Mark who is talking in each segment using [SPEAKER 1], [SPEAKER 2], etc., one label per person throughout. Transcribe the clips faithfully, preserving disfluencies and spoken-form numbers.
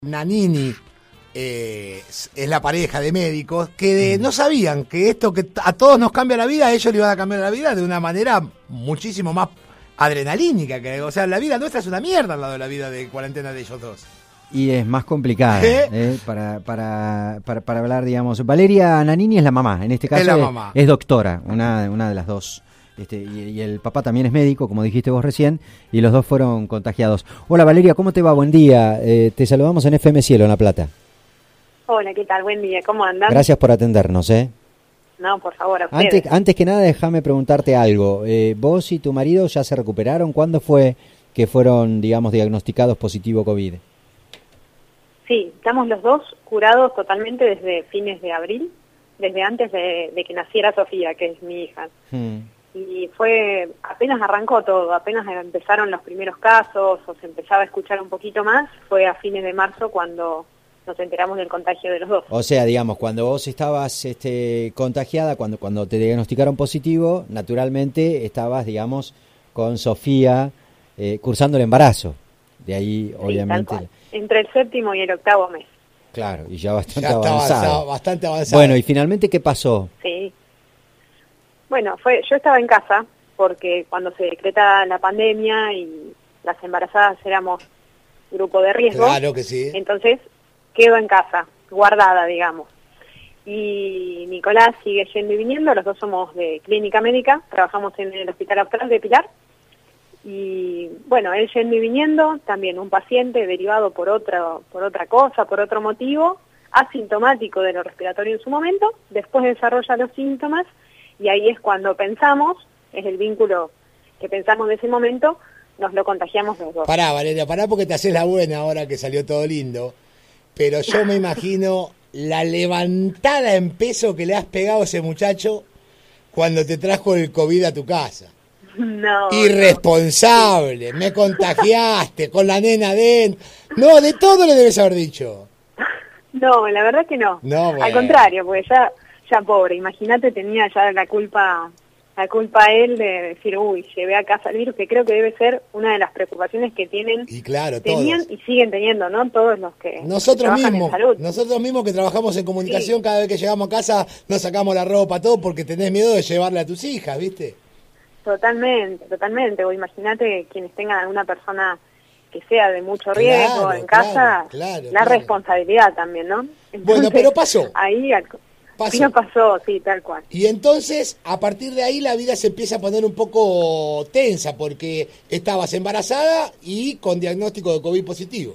[SPEAKER 1] Nanini eh, es la pareja de médicos que de, no sabían que esto que a todos nos cambia la vida, a ellos le iban a cambiar la vida de una manera muchísimo más adrenalínica. Que, o sea, la vida nuestra es una mierda al lado de la vida de cuarentena de ellos dos.
[SPEAKER 2] Y es más complicada
[SPEAKER 1] ¿Eh?
[SPEAKER 2] ¿eh? Para, para, para, para hablar, digamos. Valeria Nanini es la mamá, en este caso
[SPEAKER 1] es, la
[SPEAKER 2] es,
[SPEAKER 1] mamá.
[SPEAKER 2] es doctora, una, una de las dos. Este, y, y el papá también es médico, como dijiste vos recién, y los dos fueron contagiados. Hola Valeria, ¿cómo te va? Buen día. Eh, te saludamos en F M Cielo, en La Plata.
[SPEAKER 3] Hola, ¿qué tal? Buen día, ¿cómo andan?
[SPEAKER 2] Gracias por atendernos, ¿eh?
[SPEAKER 3] No, por favor, a ustedes.
[SPEAKER 2] Antes, antes que nada, déjame preguntarte algo. Eh, ¿Vos y tu marido ya se recuperaron? ¿Cuándo fue que fueron, digamos, diagnosticados positivo COVID?
[SPEAKER 3] Sí, estamos los dos curados totalmente desde fines de abril, desde antes de, de que naciera Sofía, que es mi hija. Hmm. Y fue, apenas arrancó todo, apenas empezaron los primeros casos o se empezaba a escuchar un poquito más, fue a fines de marzo cuando nos enteramos del contagio de los dos.
[SPEAKER 2] O sea, digamos, cuando vos estabas este, contagiada, cuando, cuando te diagnosticaron positivo, naturalmente estabas, digamos, con Sofía eh, cursando el embarazo. De ahí, sí, obviamente...
[SPEAKER 3] Entre el séptimo y el octavo mes.
[SPEAKER 2] Claro, y ya bastante
[SPEAKER 1] ya
[SPEAKER 2] avanzado.
[SPEAKER 1] avanzado. Bastante avanzado.
[SPEAKER 2] Bueno, y finalmente, ¿qué pasó?
[SPEAKER 3] Sí. Bueno, fue, yo estaba en casa porque cuando se decreta la pandemia y las embarazadas éramos grupo de riesgo.
[SPEAKER 1] Claro que sí.
[SPEAKER 3] Entonces, quedo en casa, guardada, digamos. Y Nicolás sigue yendo y viniendo, los dos somos de clínica médica, trabajamos en el Hospital Austral de Pilar. Y bueno, él yendo y viniendo, también un paciente derivado por otra, por otra cosa, por otro motivo, asintomático de lo respiratorio en su momento, después desarrolla los síntomas y ahí es cuando pensamos, es el vínculo que pensamos de ese momento, nos lo contagiamos los dos.
[SPEAKER 1] Pará, Valeria, pará porque te haces la buena ahora que salió todo lindo, pero yo me imagino la levantada en peso que le has pegado a ese muchacho cuando te trajo el COVID a tu casa.
[SPEAKER 3] No.
[SPEAKER 1] Irresponsable, no. Me contagiaste con la nena dentro. No, de todo le debes haber dicho.
[SPEAKER 3] No, la verdad que no.
[SPEAKER 1] No, bueno.
[SPEAKER 3] Al contrario, porque ya, ya pobre, imagínate, tenía ya la culpa, la culpa a él de decir, uy, llevé a casa el virus, que creo que debe ser una de las preocupaciones que tienen,
[SPEAKER 1] y claro,
[SPEAKER 3] tenían
[SPEAKER 1] todos.
[SPEAKER 3] y siguen teniendo, ¿no? Todos los que,
[SPEAKER 1] nosotros
[SPEAKER 3] que trabajan
[SPEAKER 1] mismos,
[SPEAKER 3] en salud.
[SPEAKER 1] Nosotros mismos que trabajamos en comunicación, sí. Cada vez que llegamos a casa nos sacamos la ropa, todo, porque tenés miedo de llevarle a tus hijas, ¿viste?
[SPEAKER 3] Totalmente, totalmente. O imagínate quienes tengan alguna persona que sea de mucho riesgo
[SPEAKER 1] claro,
[SPEAKER 3] en casa,
[SPEAKER 1] claro, claro,
[SPEAKER 3] la
[SPEAKER 1] claro.
[SPEAKER 3] responsabilidad también, ¿no? Entonces,
[SPEAKER 1] bueno, pero pasó.
[SPEAKER 3] Ahí
[SPEAKER 1] pasó.
[SPEAKER 3] Sí, pasó, sí, tal cual.
[SPEAKER 1] Y entonces, a partir de ahí, la vida se empieza a poner un poco tensa, porque estabas embarazada y con diagnóstico de COVID positivo.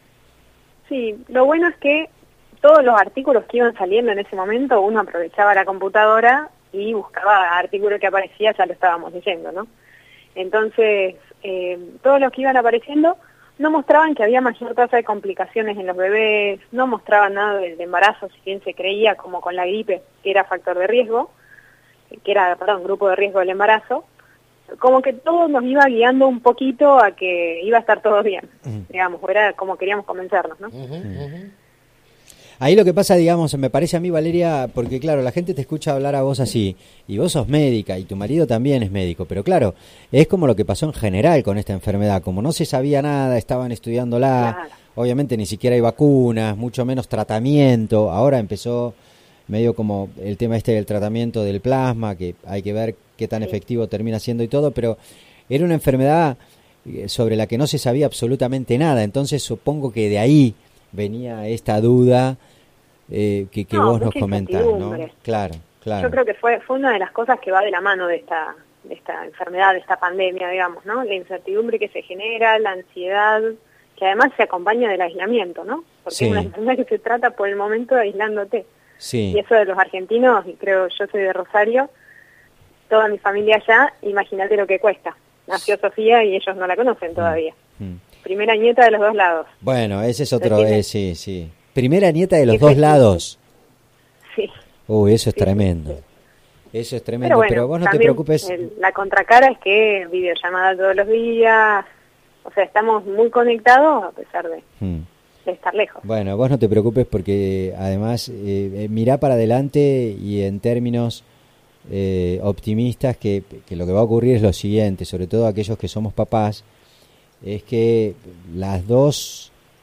[SPEAKER 3] Sí, lo bueno es que todos los artículos que iban saliendo en ese momento, uno aprovechaba la computadora y buscaba artículo que aparecía, ya lo estábamos leyendo, ¿no? Entonces, eh, todos los que iban apareciendo no mostraban que había mayor tasa de complicaciones en los bebés, no mostraban nada del embarazo, si bien se creía, como con la gripe, que era factor de riesgo, que era, perdón, grupo de riesgo del embarazo, como que todo nos iba guiando un poquito a que iba a estar todo bien, uh-huh. digamos, era como queríamos convencernos, ¿no?
[SPEAKER 1] Uh-huh, uh-huh.
[SPEAKER 2] Ahí lo que pasa, digamos, me parece a mí, Valeria, porque claro, la gente te escucha hablar a vos así, y vos sos médica, y tu marido también es médico, pero claro, es como lo que pasó en general con esta enfermedad, como no se sabía nada, estaban estudiándola, claro. Obviamente ni siquiera hay vacunas, mucho menos tratamiento, ahora empezó medio como el tema este del tratamiento del plasma, que hay que ver qué tan sí. efectivo termina siendo y todo, pero era una enfermedad sobre la que no se sabía absolutamente nada, entonces supongo que de ahí venía esta duda eh, que, que
[SPEAKER 3] no,
[SPEAKER 2] vos nos comentás, ¿no? Claro, claro.
[SPEAKER 3] Yo creo que fue fue una de las cosas que va de la mano de esta de esta enfermedad, de esta pandemia, digamos, ¿no? La incertidumbre que se genera, la ansiedad, que además se acompaña del aislamiento, ¿no? Porque sí. Es una enfermedad que se trata por el momento aislándote.
[SPEAKER 2] Sí.
[SPEAKER 3] Y eso de los argentinos, y creo yo soy de Rosario, toda mi familia allá, imagínate lo que cuesta. Nació Sofía y ellos no la conocen todavía. Mm. Primera nieta de los dos lados.
[SPEAKER 2] Bueno, ese es otro, eh, sí, sí. Primera nieta de los dos lados.
[SPEAKER 3] Sí.
[SPEAKER 2] Uy, eso es
[SPEAKER 3] sí,
[SPEAKER 2] tremendo.
[SPEAKER 3] Sí.
[SPEAKER 2] Eso es tremendo,
[SPEAKER 3] pero, bueno,
[SPEAKER 2] pero vos no te preocupes.
[SPEAKER 3] El, la contracara es que videollamada todos los días, o sea, estamos muy conectados a pesar de, hmm. de estar lejos.
[SPEAKER 2] Bueno, vos no te preocupes porque además eh, mirá para adelante y en términos eh, optimistas que, que lo que va a ocurrir es lo siguiente, sobre todo aquellos que somos papás, es que las dos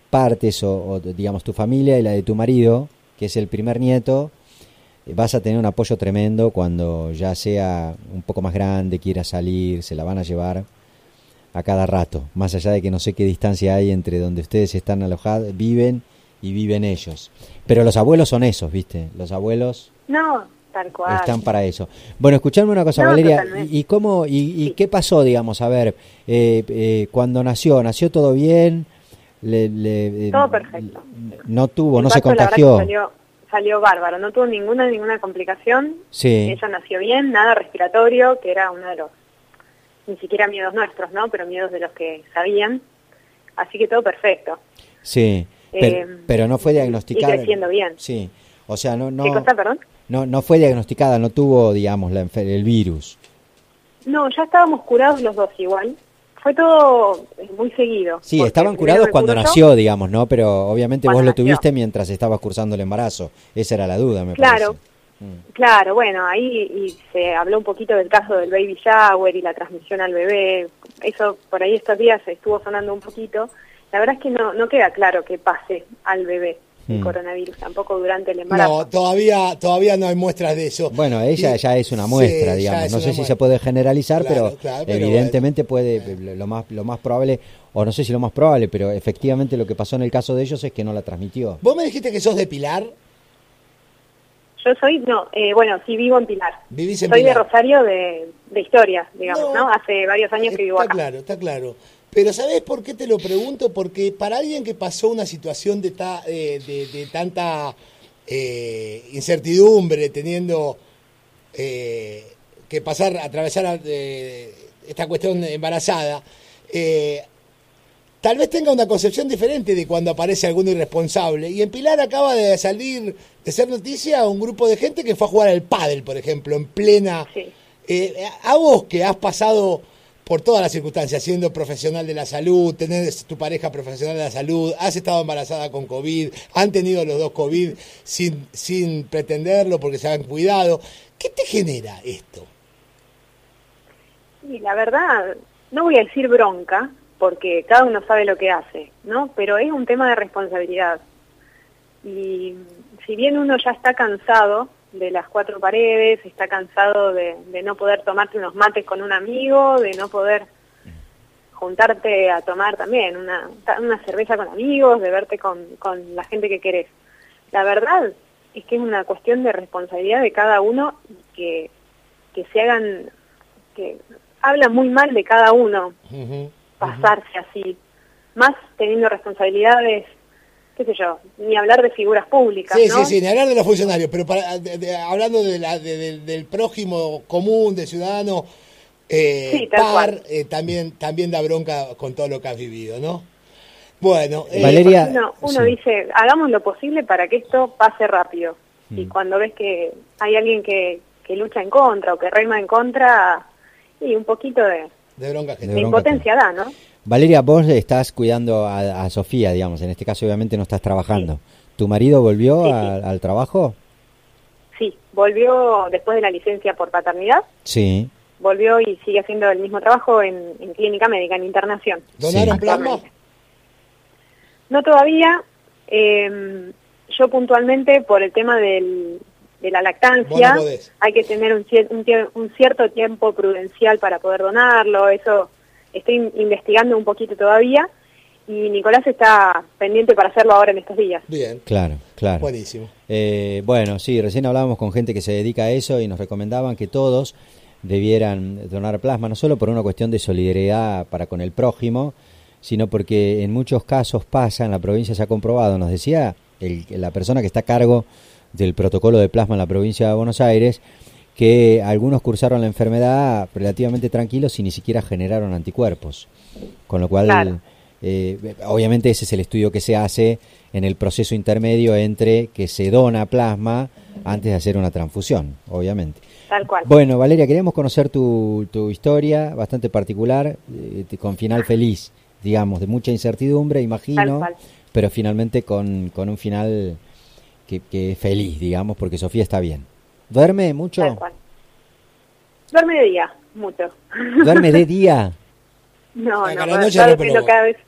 [SPEAKER 2] partes, o, o digamos tu familia y la de tu marido, que es el primer nieto, vas a tener un apoyo tremendo cuando ya sea un poco más grande, quiera salir, se la van a llevar a cada rato, más allá de que no sé qué distancia hay entre donde ustedes están alojados, viven y viven ellos. Pero los abuelos son esos, ¿viste? Los abuelos
[SPEAKER 3] No, tal cual.
[SPEAKER 2] están para eso. Bueno, escuchadme una cosa,
[SPEAKER 3] No,
[SPEAKER 2] Valeria,
[SPEAKER 3] totalmente.
[SPEAKER 2] ¿y, y cómo y, y
[SPEAKER 3] Sí.
[SPEAKER 2] qué pasó, digamos? A ver, eh, eh, cuando nació, ¿nació todo bien? Le, le, eh,
[SPEAKER 3] Todo perfecto.
[SPEAKER 2] No tuvo,
[SPEAKER 3] El
[SPEAKER 2] no se
[SPEAKER 3] parto, la verdad que
[SPEAKER 2] contagió.
[SPEAKER 3] salió, salió bárbaro, no tuvo ninguna ninguna complicación.
[SPEAKER 2] Sí,
[SPEAKER 3] Ella nació bien, nada respiratorio, que era uno de los, ni siquiera miedos nuestros, ¿no? Pero miedos de los que sabían. Así que todo perfecto.
[SPEAKER 2] sí. Pero,
[SPEAKER 3] Eh,
[SPEAKER 2] pero no fue
[SPEAKER 3] y
[SPEAKER 2] diagnosticada.
[SPEAKER 3] creciendo bien.
[SPEAKER 2] Sí, o sea, no, no,
[SPEAKER 3] ¿Qué cosa, perdón?
[SPEAKER 2] no, no fue diagnosticada, no tuvo, digamos, la, enfer- el virus.
[SPEAKER 3] No, ya estábamos curados los dos igual. Fue todo eh, muy seguido.
[SPEAKER 2] Sí,
[SPEAKER 3] porque
[SPEAKER 2] estaban
[SPEAKER 3] primero
[SPEAKER 2] curados
[SPEAKER 3] me
[SPEAKER 2] cuando
[SPEAKER 3] curo yo.
[SPEAKER 2] nació, digamos, ¿no? Pero obviamente
[SPEAKER 3] Cuando
[SPEAKER 2] vos lo
[SPEAKER 3] nació.
[SPEAKER 2] tuviste mientras estabas cursando el embarazo. Esa era la duda, me
[SPEAKER 3] Claro.
[SPEAKER 2] parece. Mm.
[SPEAKER 3] Claro, bueno, ahí y se habló un poquito del caso del baby shower y la transmisión al bebé. Eso por ahí estos días estuvo sonando un poquito. La verdad es que no, no queda claro que pase al bebé el
[SPEAKER 2] Mm.
[SPEAKER 3] coronavirus, tampoco durante el embarazo.
[SPEAKER 1] No, todavía, todavía no hay muestras de eso.
[SPEAKER 2] Bueno, ella
[SPEAKER 1] Y-
[SPEAKER 2] ya es una
[SPEAKER 1] sí,
[SPEAKER 2] muestra,
[SPEAKER 1] ya
[SPEAKER 2] digamos.
[SPEAKER 1] es
[SPEAKER 2] No
[SPEAKER 1] una
[SPEAKER 2] sé si
[SPEAKER 1] muestra.
[SPEAKER 2] se puede generalizar,
[SPEAKER 1] Claro,
[SPEAKER 2] pero
[SPEAKER 1] claro, pero
[SPEAKER 2] evidentemente puede, lo más, lo más probable, o no sé si lo más probable, pero efectivamente lo que pasó en el caso de ellos es que no la transmitió.
[SPEAKER 1] Vos me dijiste que sos de Pilar.
[SPEAKER 3] Yo soy, no, eh, bueno, sí vivo en Pilar.
[SPEAKER 1] Vivís en
[SPEAKER 3] soy
[SPEAKER 1] Pilar.
[SPEAKER 3] de Rosario de, de historia, digamos,
[SPEAKER 1] No,
[SPEAKER 3] ¿no? Hace varios años que vivo
[SPEAKER 1] Está
[SPEAKER 3] acá.
[SPEAKER 1] claro, está claro. Pero ¿sabés por qué te lo pregunto? Porque para alguien que pasó una situación de, ta- eh, de, de tanta eh, incertidumbre, teniendo eh, que pasar, atravesar eh, esta cuestión embarazada, eh, tal vez tenga una concepción diferente de cuando aparece alguno irresponsable. Y en Pilar acaba de salir, de ser noticia, un grupo de gente que fue a jugar al pádel, por ejemplo, en plena...
[SPEAKER 3] Sí.
[SPEAKER 1] Eh, a vos que has pasado por todas las circunstancias, siendo profesional de la salud, tenés tu pareja profesional de la salud, has estado embarazada con COVID, han tenido los dos COVID sin, sin pretenderlo porque se han cuidado. ¿Qué te genera esto?
[SPEAKER 3] Y la verdad, no voy a decir bronca, porque cada uno sabe lo que hace, ¿no? Pero es un tema de responsabilidad. Y si bien uno ya está cansado de las cuatro paredes, está cansado de, de no poder tomarte unos mates con un amigo, de no poder juntarte a tomar también una, una cerveza con amigos, de verte con, con la gente que querés. La verdad es que es una cuestión de responsabilidad de cada uno y que, que se hagan, que habla muy mal de cada uno
[SPEAKER 1] Uh-huh.
[SPEAKER 3] pasarse así, más teniendo responsabilidades, qué sé yo, ni hablar de figuras públicas,
[SPEAKER 1] Sí,
[SPEAKER 3] ¿no?
[SPEAKER 1] sí, sí, ni hablar de los funcionarios, pero para, de- de- hablando de la, de- de- del prójimo común, del ciudadano eh,
[SPEAKER 3] Sí, tal
[SPEAKER 1] par,
[SPEAKER 3] cual.
[SPEAKER 1] eh, también, también da bronca con todo lo que has vivido, ¿no? Bueno, eh,
[SPEAKER 2] Valeria,
[SPEAKER 3] Uno, uno
[SPEAKER 2] sí.
[SPEAKER 3] dice, hagamos lo posible para que esto pase rápido. Y
[SPEAKER 2] Mm.
[SPEAKER 3] cuando ves que hay alguien que, que lucha en contra o que rema en contra, y un poquito de,
[SPEAKER 1] de bronca gente.
[SPEAKER 2] De
[SPEAKER 3] de
[SPEAKER 2] bronca
[SPEAKER 3] impotencia da, ¿no?
[SPEAKER 2] Valeria, vos estás cuidando a, a Sofía, digamos, en este caso obviamente no estás trabajando. ¿Tu marido volvió
[SPEAKER 3] Sí,
[SPEAKER 2] a-
[SPEAKER 3] sí.
[SPEAKER 2] al trabajo?
[SPEAKER 3] Sí, volvió después de la licencia por paternidad,
[SPEAKER 2] Sí.
[SPEAKER 3] volvió y sigue haciendo el mismo trabajo en, en clínica médica, en internación.
[SPEAKER 1] ¿Donaron
[SPEAKER 2] Sí.
[SPEAKER 1] plasma?
[SPEAKER 3] Actualmente. No todavía, eh, yo puntualmente por el tema del, de la lactancia,
[SPEAKER 1] Vos no podés.
[SPEAKER 3] hay que tener un, cier- un, tie- un cierto tiempo prudencial para poder donarlo, eso estoy in- investigando un poquito todavía y Nicolás está pendiente para hacerlo ahora en estos días.
[SPEAKER 1] Bien,
[SPEAKER 2] Claro, claro.
[SPEAKER 1] buenísimo.
[SPEAKER 2] Eh, bueno, sí, recién hablábamos con gente que se dedica a eso y nos recomendaban que todos debieran donar plasma, no solo por una cuestión de solidaridad para con el prójimo, sino porque en muchos casos pasa, en la provincia se ha comprobado, nos decía el, la persona que está a cargo del protocolo de plasma en la provincia de Buenos Aires, que algunos cursaron la enfermedad relativamente tranquilos y ni siquiera generaron anticuerpos, con lo cual...
[SPEAKER 3] Claro.
[SPEAKER 2] Eh, obviamente ese es el estudio que se hace en el proceso intermedio entre que se dona plasma antes de hacer una transfusión, obviamente.
[SPEAKER 3] Tal cual.
[SPEAKER 2] Bueno, Valeria, queríamos conocer tu, tu historia, bastante particular, eh, con final feliz, digamos, de mucha incertidumbre,
[SPEAKER 3] Tal
[SPEAKER 2] imagino,
[SPEAKER 3] cual.
[SPEAKER 2] pero finalmente con, con un final que, que es feliz, digamos, porque Sofía está bien. ¿Duerme mucho?
[SPEAKER 3] Tal cual. Duerme de día, mucho.
[SPEAKER 2] ¿Duerme de día?
[SPEAKER 3] No,
[SPEAKER 1] Acá
[SPEAKER 3] no,
[SPEAKER 1] la
[SPEAKER 3] no,
[SPEAKER 1] noche
[SPEAKER 3] está
[SPEAKER 1] no,
[SPEAKER 3] durmiendo
[SPEAKER 1] pero-
[SPEAKER 3] cada vez,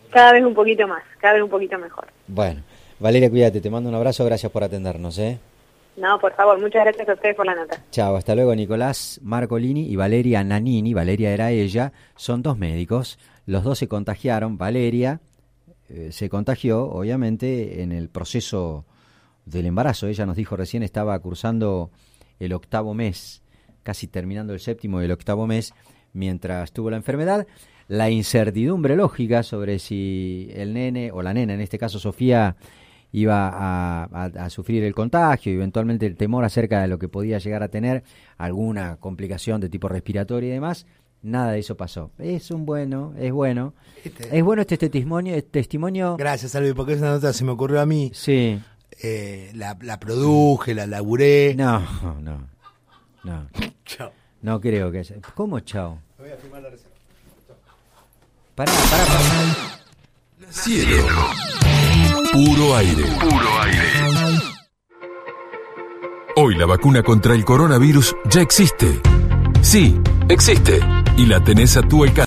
[SPEAKER 3] cada vez un poquito más, cada vez un poquito mejor.
[SPEAKER 2] Bueno, Valeria, cuídate, te mando un abrazo, gracias por atendernos, ¿eh?
[SPEAKER 3] No, por favor, muchas gracias a ustedes por la nota.
[SPEAKER 2] Chao, hasta luego. Nicolás Marcolini y Valeria Nanini, Valeria era ella, son dos médicos, los dos se contagiaron, Valeria eh, se contagió, obviamente, en el proceso del embarazo, ella nos dijo recién estaba cursando el octavo mes, casi terminando el séptimo y el octavo mes, mientras tuvo la enfermedad, la incertidumbre lógica sobre si el nene, o la nena, en este caso Sofía, iba a, a, a sufrir el contagio, eventualmente el temor acerca de lo que podía llegar a tener, alguna complicación de tipo respiratorio y demás, nada de eso pasó. Es un bueno, es bueno. Este, es bueno este testimonio, este testimonio.
[SPEAKER 1] Gracias, Albi, porque esa nota se me ocurrió a mí.
[SPEAKER 2] Sí.
[SPEAKER 1] Eh, la, la produje, la laburé.
[SPEAKER 2] No, no, no.
[SPEAKER 1] Chao.
[SPEAKER 2] No creo que sea. ¿Cómo chao?
[SPEAKER 1] Voy a firmar la reserva.
[SPEAKER 2] Pará, pará, pará.
[SPEAKER 4] Cielo. Puro aire. Puro aire. Hoy la vacuna contra el coronavirus ya existe. Sí, existe. Y la tenés a tu alcance.